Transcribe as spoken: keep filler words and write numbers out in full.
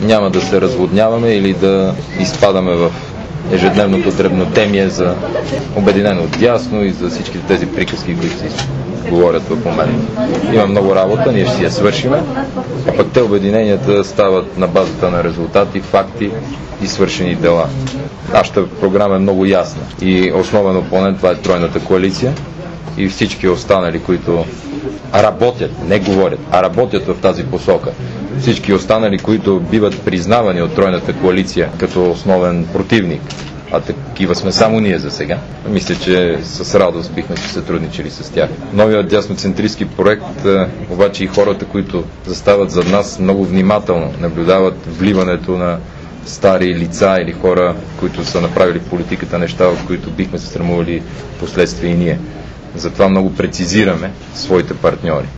няма да се разводняваме или да изпадаме в ежедневното дребнотемие за обединено дясно и за всички тези приказки, които си говорят в момента. Има много работа, ние ще си я свършиме, а пък те обединенията стават на базата на резултати, факти и свършени дела. Нашата програма е много ясна и основен опонент това е тройната коалиция и всички останали, които работят, не говорят, а работят в тази посока. Всички останали, които биват признавани от тройната коалиция като основен противник, а такива сме само ние за сега. Мисля, че с радост бихме се сътрудничали с тях. Новият дясноцентристски проект, обаче и хората, които застават зад нас, много внимателно наблюдават вливането на стари лица или хора, които са направили в политиката неща, от които бихме се срамували последствия и ние. Затова много прецизираме своите партньори.